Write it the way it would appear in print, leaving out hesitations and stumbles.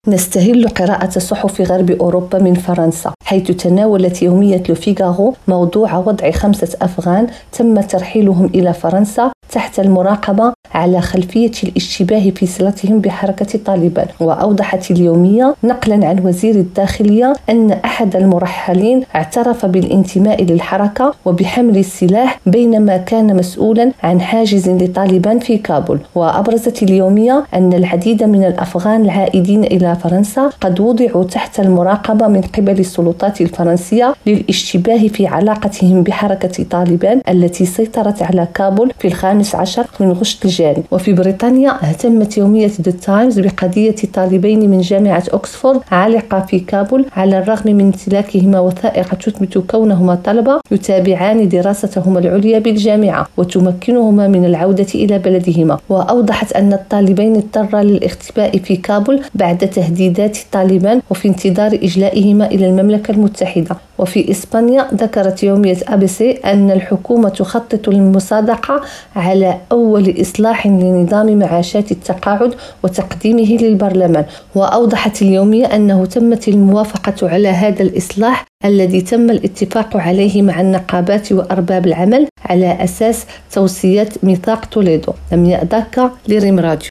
نستهل قراءة صحف غرب أوروبا من فرنسا، حيث تناولت يومية لو فيغارو موضوع وضع 5 أفغان تم ترحيلهم إلى فرنسا تحت المراقبة على خلفية الاشتباه في صلتهم بحركة طالبان. وأوضحت اليومية نقلا عن وزير الداخلية أن أحد المرحلين اعترف بالانتماء للحركة وبحمل السلاح بينما كان مسؤولا عن حاجز لطالبان في كابول. وأبرزت اليومية أن العديد من الأفغان العائدين إلى فرنسا قد وضعوا تحت المراقبة من قبل السلطات الفرنسية للاشتباه في علاقتهم بحركة طالبان التي سيطرت على كابول في 15 من غشت الجاري. وفي بريطانيا اهتمت يومية The Times بقضية طالبين من جامعة أكسفورد عالقة في كابول على الرغم من امتلاكهما وثائق تثبت كونهما طلبة يتابعان دراستهما العليا بالجامعة وتمكنهما من العودة إلى بلدهما. وأوضحت أن الطالبين اضطرا للاختباء في كابول بعد تهديدات طالبان وفي انتظار إجلائهما إلى المملكة المتحدة. وفي إسبانيا ذكرت يومية ABC أن الحكومة تخطط للمصادقة على أول إصلاح لنظام معاشات التقاعد وتقديمه للبرلمان. وأوضحت اليومية أنه تمت الموافقة على هذا الإصلاح الذي تم الاتفاق عليه مع النقابات وأرباب العمل على أساس توصيات ميثاق توليدو. لم يأذك لريم راديو.